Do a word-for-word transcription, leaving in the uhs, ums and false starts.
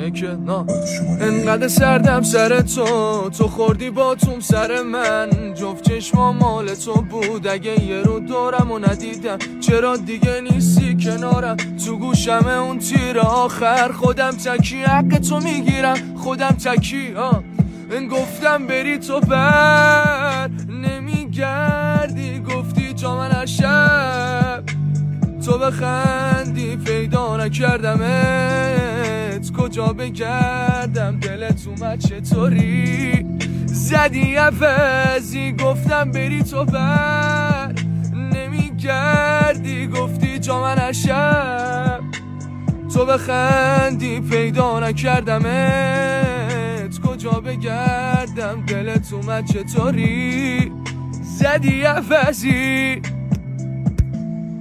اینه که نه انقدر سردم سر تو، تو خوردی با توم سر من، جفت چشما مال تو بود. اگه یه رو دارم و ندیدم چرا دیگه نیستی کنارم؟ تو گوشم اون تیر آخر، خودم تکی حق تو میگیرم، خودم تکی ها گفتم بری تو بر نمیگردی، گفتی جا من از شب تو بخندی، پیدا نکردمت کجا بگردم، دلت اومد چطوری زدی عوضی، گفتم بری تو بر نمیگردی، گفتی جا من از شب تو بخندی، پیدا نکردمت کجا بگردم، دلت اومد چطوری زدی عوضی.